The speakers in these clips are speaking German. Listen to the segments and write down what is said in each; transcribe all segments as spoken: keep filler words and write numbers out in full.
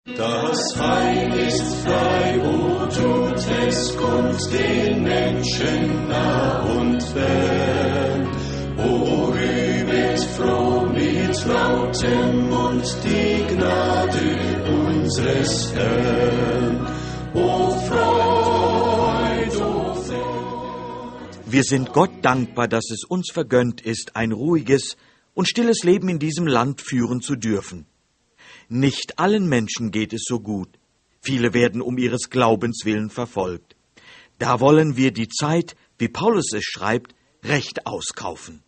Das Heil ist frei, o tut es kund den Menschen nah und fern. O rühmet froh mit lautem Mund die Gnade unseres Herrn. O Freud, o Freud. Wir sind Gott dankbar, dass es uns vergönnt ist, ein ruhiges und stilles Leben in diesem Land führen zu dürfen. Nicht allen Menschen geht es so gut. Viele werden um ihres Glaubens willen verfolgt. Da wollen wir die Zeit, wie Paulus es schreibt, recht auskaufen.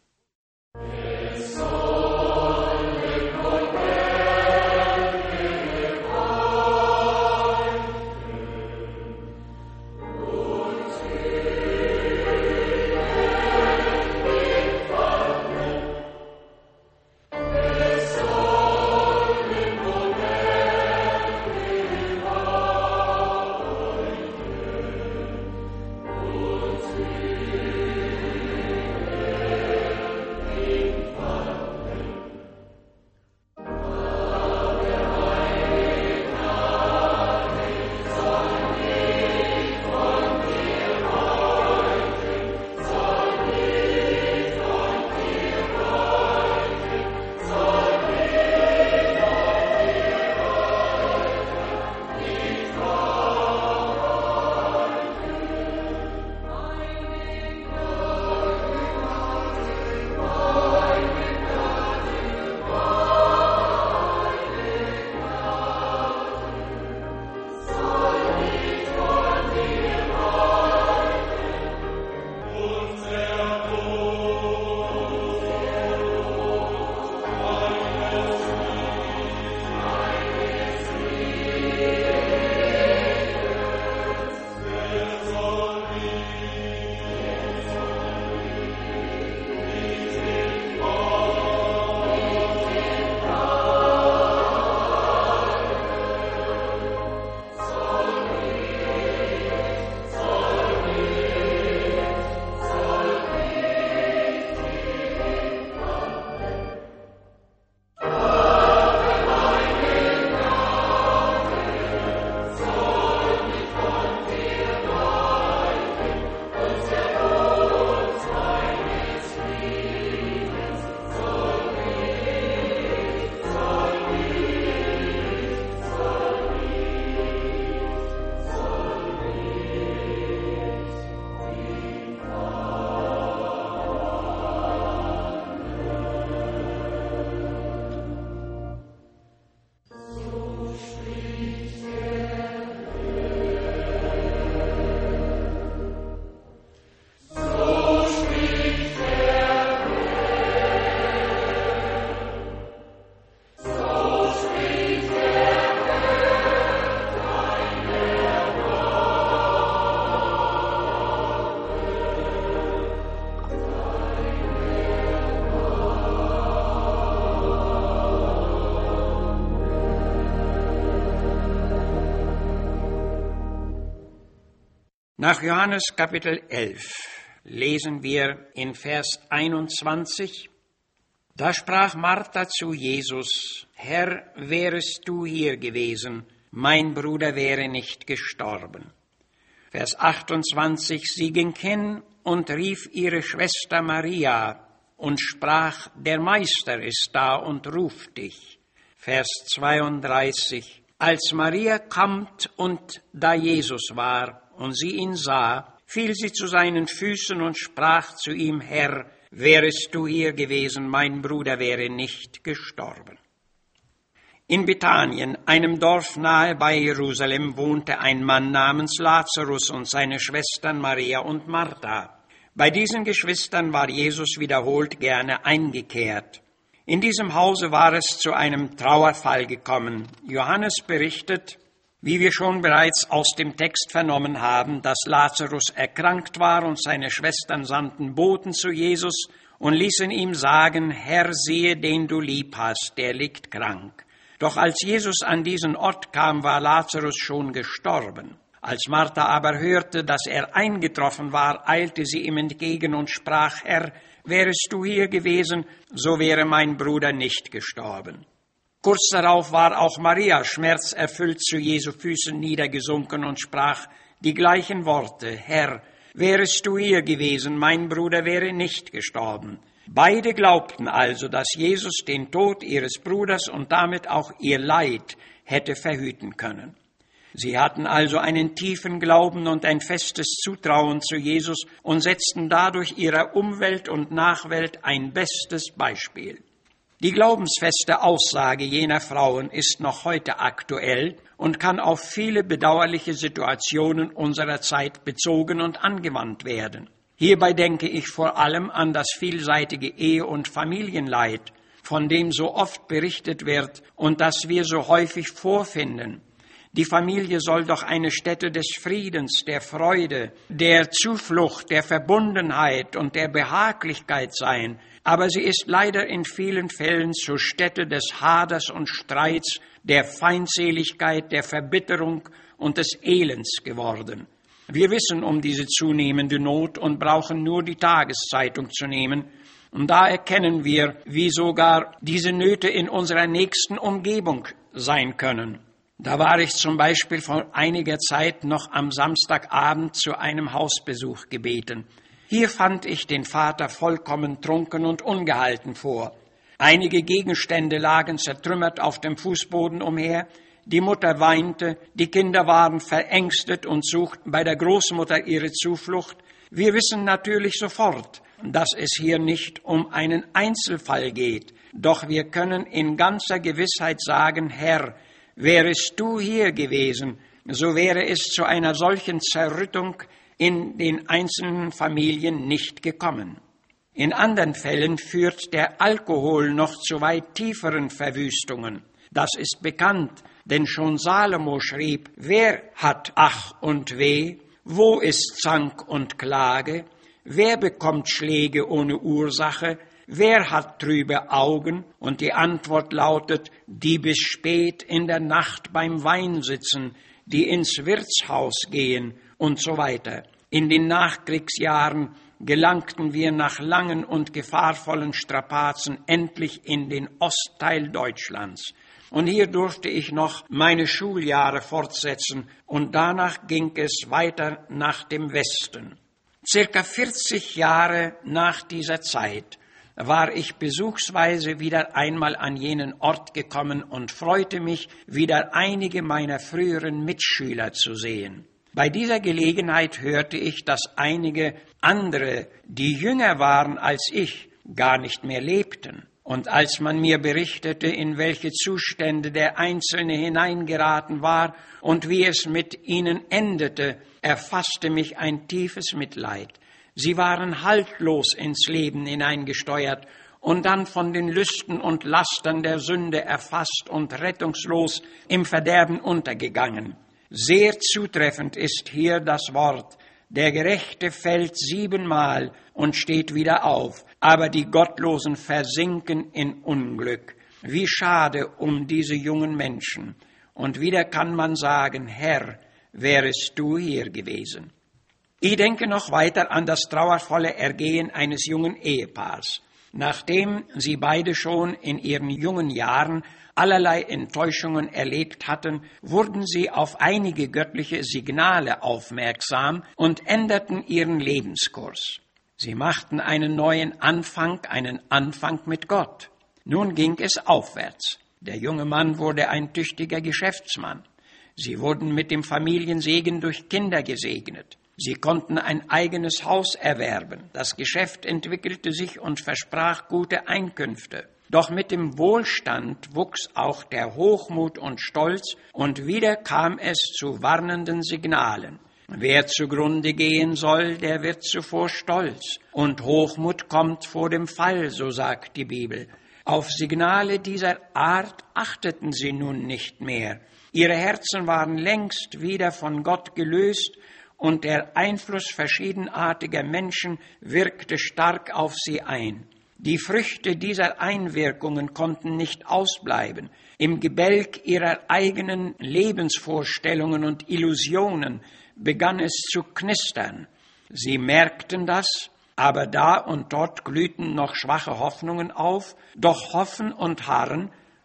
Nach Johannes Kapitel elf lesen wir in Vers einundzwanzig, da sprach Martha zu Jesus, Herr, wärest du hier gewesen, mein Bruder wäre nicht gestorben. Vers achtundzwanzig, sie ging hin und rief ihre Schwester Maria und sprach, der Meister ist da und ruft dich. Vers zweiunddreißig, als Maria kommt und da Jesus war, und sie ihn sah, fiel sie zu seinen Füßen und sprach zu ihm, Herr, wärest du hier gewesen, mein Bruder wäre nicht gestorben. In Bethanien, einem Dorf nahe bei Jerusalem, wohnte ein Mann namens Lazarus und seine Schwestern Maria und Martha. Bei diesen Geschwistern war Jesus wiederholt gerne eingekehrt. In diesem Hause war es zu einem Trauerfall gekommen. Johannes berichtet, wie wir schon bereits aus dem Text vernommen haben, dass Lazarus erkrankt war und seine Schwestern sandten Boten zu Jesus und ließen ihm sagen, Herr, siehe, den du lieb hast, der liegt krank. Doch als Jesus an diesen Ort kam, war Lazarus schon gestorben. Als Martha aber hörte, dass er eingetroffen war, eilte sie ihm entgegen und sprach, Herr, wärest du hier gewesen, so wäre mein Bruder nicht gestorben. Kurz darauf war auch Maria schmerzerfüllt zu Jesu Füßen niedergesunken und sprach die gleichen Worte: Herr, wärest du hier gewesen, mein Bruder wäre nicht gestorben. Beide glaubten also, dass Jesus den Tod ihres Bruders und damit auch ihr Leid hätte verhüten können. Sie hatten also einen tiefen Glauben und ein festes Zutrauen zu Jesus und setzten dadurch ihrer Umwelt und Nachwelt ein bestes Beispiel. Die glaubensfeste Aussage jener Frauen ist noch heute aktuell und kann auf viele bedauerliche Situationen unserer Zeit bezogen und angewandt werden. Hierbei denke ich vor allem an das vielseitige Ehe- und Familienleid, von dem so oft berichtet wird und das wir so häufig vorfinden. Die Familie soll doch eine Stätte des Friedens, der Freude, der Zuflucht, der Verbundenheit und der Behaglichkeit sein, aber sie ist leider in vielen Fällen zur Stätte des Haders und Streits, der Feindseligkeit, der Verbitterung und des Elends geworden. Wir wissen um diese zunehmende Not und brauchen nur die Tageszeitung zu nehmen, und da erkennen wir, wie sogar diese Nöte in unserer nächsten Umgebung sein können. Da war ich zum Beispiel vor einiger Zeit noch am Samstagabend zu einem Hausbesuch gebeten. Hier fand ich den Vater vollkommen trunken und ungehalten vor. Einige Gegenstände lagen zertrümmert auf dem Fußboden umher, die Mutter weinte, die Kinder waren verängstet und suchten bei der Großmutter ihre Zuflucht. Wir wissen natürlich sofort, dass es hier nicht um einen Einzelfall geht, doch wir können in ganzer Gewissheit sagen: Herr, wärest du hier gewesen, so wäre es zu einer solchen Zerrüttung in den einzelnen Familien nicht gekommen. In anderen Fällen führt der Alkohol noch zu weit tieferen Verwüstungen. Das ist bekannt, denn schon Salomo schrieb: Wer hat Ach und Weh? Wo ist Zank und Klage? Wer bekommt Schläge ohne Ursache? Wer hat trübe Augen? Und die Antwort lautet: die bis spät in der Nacht beim Wein sitzen, die ins Wirtshaus gehen und so weiter. In den Nachkriegsjahren gelangten wir nach langen und gefahrvollen Strapazen endlich in den Ostteil Deutschlands. Und hier durfte ich noch meine Schuljahre fortsetzen und danach ging es weiter nach dem Westen. Circa vierzig Jahre nach dieser Zeit war ich besuchsweise wieder einmal an jenen Ort gekommen und freute mich, wieder einige meiner früheren Mitschüler zu sehen. Bei dieser Gelegenheit hörte ich, dass einige andere, die jünger waren als ich, gar nicht mehr lebten. Und als man mir berichtete, in welche Zustände der Einzelne hineingeraten war und wie es mit ihnen endete, erfasste mich ein tiefes Mitleid. Sie waren haltlos ins Leben hineingesteuert und dann von den Lüsten und Lastern der Sünde erfasst und rettungslos im Verderben untergegangen. Sehr zutreffend ist hier das Wort: Der Gerechte fällt siebenmal und steht wieder auf, aber die Gottlosen versinken in Unglück. Wie schade um diese jungen Menschen. Und wieder kann man sagen: Herr, wärest du hier gewesen. Ich denke noch weiter an das trauervolle Ergehen eines jungen Ehepaars. Nachdem sie beide schon in ihren jungen Jahren allerlei Enttäuschungen erlebt hatten, wurden sie auf einige göttliche Signale aufmerksam und änderten ihren Lebenskurs. Sie machten einen neuen Anfang, einen Anfang mit Gott. Nun ging es aufwärts. Der junge Mann wurde ein tüchtiger Geschäftsmann. Sie wurden mit dem Familiensegen durch Kinder gesegnet. Sie konnten ein eigenes Haus erwerben. Das Geschäft entwickelte sich und versprach gute Einkünfte. Doch mit dem Wohlstand wuchs auch der Hochmut und Stolz, und wieder kam es zu warnenden Signalen. Wer zugrunde gehen soll, der wird zuvor stolz, und Hochmut kommt vor dem Fall, so sagt die Bibel. Auf Signale dieser Art achteten sie nun nicht mehr. Ihre Herzen waren längst wieder von Gott gelöst, und der Einfluss verschiedenartiger Menschen wirkte stark auf sie ein. Die Früchte dieser Einwirkungen konnten nicht ausbleiben. Im Gebälk ihrer eigenen Lebensvorstellungen und Illusionen begann es zu knistern. Sie merkten das, aber da und dort glühten noch schwache Hoffnungen auf, doch Hoffen und Harren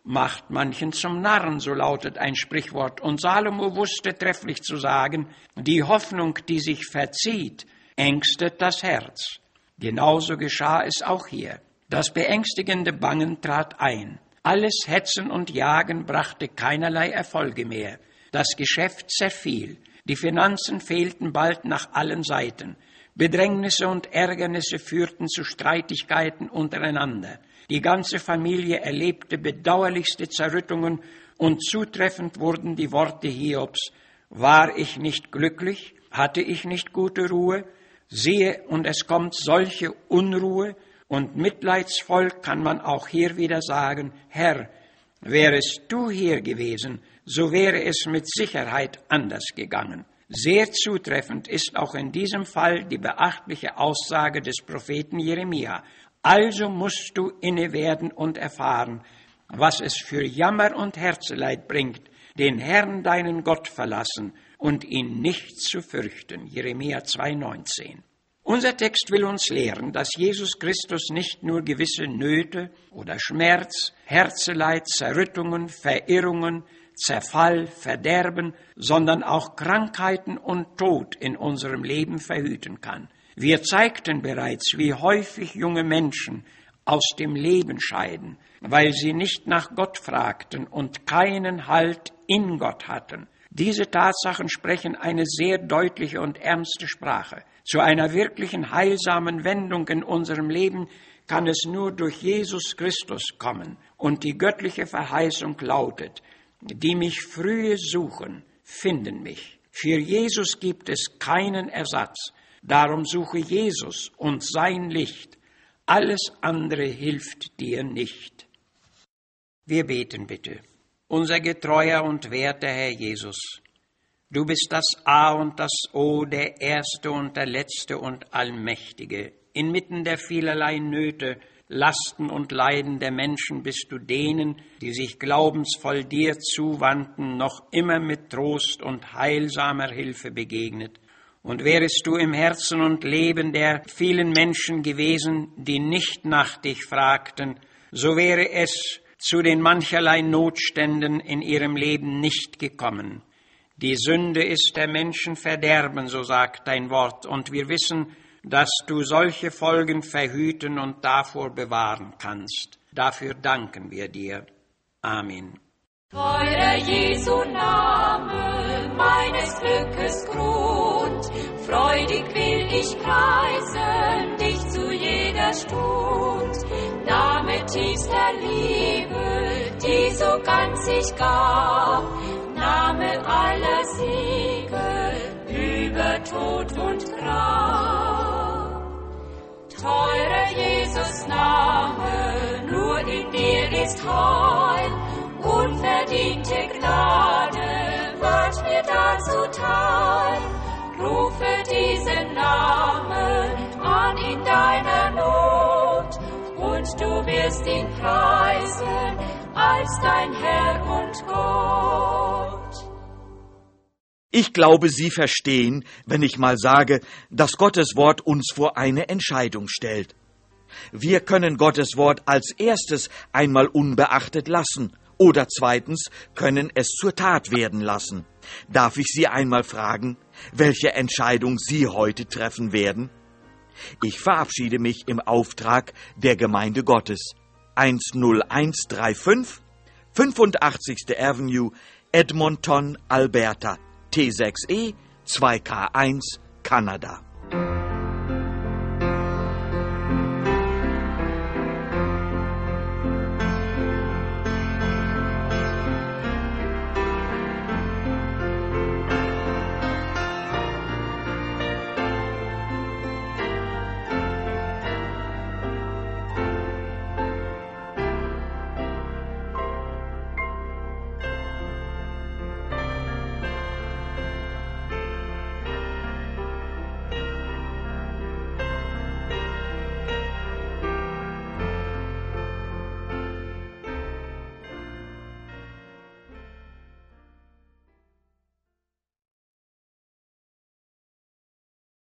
macht manchen zum Narren, so lautet ein Sprichwort. Und Salomo wusste trefflich zu sagen, die Hoffnung, die sich verzieht, ängstet das Herz. Genauso geschah es auch hier. Das beängstigende Bangen trat ein. Alles Hetzen und Jagen brachte keinerlei Erfolge mehr. Das Geschäft zerfiel. Die Finanzen fehlten bald nach allen Seiten. Bedrängnisse und Ärgernisse führten zu Streitigkeiten untereinander. Die ganze Familie erlebte bedauerlichste Zerrüttungen und zutreffend wurden die Worte Hiobs: War ich nicht glücklich? Hatte ich nicht gute Ruhe? Siehe, und es kommt solche Unruhe, und mitleidsvoll kann man auch hier wieder sagen: Herr, wärest du hier gewesen, so wäre es mit Sicherheit anders gegangen. Sehr zutreffend ist auch in diesem Fall die beachtliche Aussage des Propheten Jeremia: Also musst du inne werden und erfahren, was es für Jammer und Herzeleid bringt, den Herrn deinen Gott verlassen und ihn nicht zu fürchten. Jeremia zwei neunzehn. Unser Text will uns lehren, dass Jesus Christus nicht nur gewisse Nöte oder Schmerz, Herzeleid, Zerrüttungen, Verirrungen, Zerfall, Verderben, sondern auch Krankheiten und Tod in unserem Leben verhüten kann. Wir zeigten bereits, wie häufig junge Menschen aus dem Leben scheiden, weil sie nicht nach Gott fragten und keinen Halt in Gott hatten. Diese Tatsachen sprechen eine sehr deutliche und ernste Sprache. Zu einer wirklichen heilsamen Wendung in unserem Leben kann es nur durch Jesus Christus kommen. Und die göttliche Verheißung lautet: Die mich frühe suchen, finden mich. Für Jesus gibt es keinen Ersatz. Darum suche Jesus und sein Licht. Alles andere hilft dir nicht. Wir beten bitte. Unser getreuer und werter Herr Jesus, du bist das A und das O, der Erste und der Letzte und Allmächtige. Inmitten der vielerlei Nöte, Lasten und Leiden der Menschen bist du denen, die sich glaubensvoll dir zuwandten, noch immer mit Trost und heilsamer Hilfe begegnet. Und wärest du im Herzen und Leben der vielen Menschen gewesen, die nicht nach dich fragten, so wäre es zu den mancherlei Notständen in ihrem Leben nicht gekommen. Die Sünde ist der Menschen Verderben, so sagt dein Wort, und wir wissen, dass du solche Folgen verhüten und davor bewahren kannst. Dafür danken wir dir. Amen. Teurer Jesu Name, meines Glückes Grund, freudig will ich preisen, dich zu jeder Stund. Name tiefster Liebe, die so ganz sich gab, Name aller Siege über Tod und Grab. Teurer Jesus Name, nur in dir ist Heil, unverdiente Gnade wird mir dazu teil. Rufe diesen Namen an in deiner Not, und du wirst ihn preisen als dein Herr und Gott. Ich glaube, Sie verstehen, wenn ich mal sage, dass Gottes Wort uns vor eine Entscheidung stellt. Wir können Gottes Wort als erstes einmal unbeachtet lassen oder zweitens können es zur Tat werden lassen. Darf ich Sie einmal fragen, welche Entscheidung Sie heute treffen werden? Ich verabschiede mich im Auftrag der Gemeinde Gottes. eins null eins drei fünf, fünfundachtzigste Avenue, Edmonton, Alberta, T sechs E zwei K eins, Kanada.